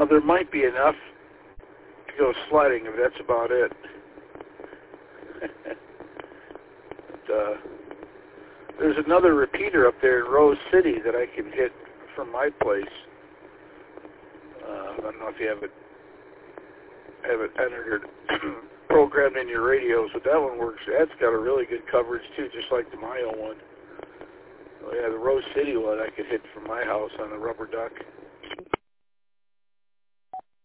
there might be enough to go sledding, if that's about it. But, there's another repeater up there in Rose City that I can hit from my place. I don't know if you have it entered or programmed in your radios, but that one works. That's got a really good coverage too, just like the Mayo one. So yeah, the Rose City one I could hit from my house on the rubber duck.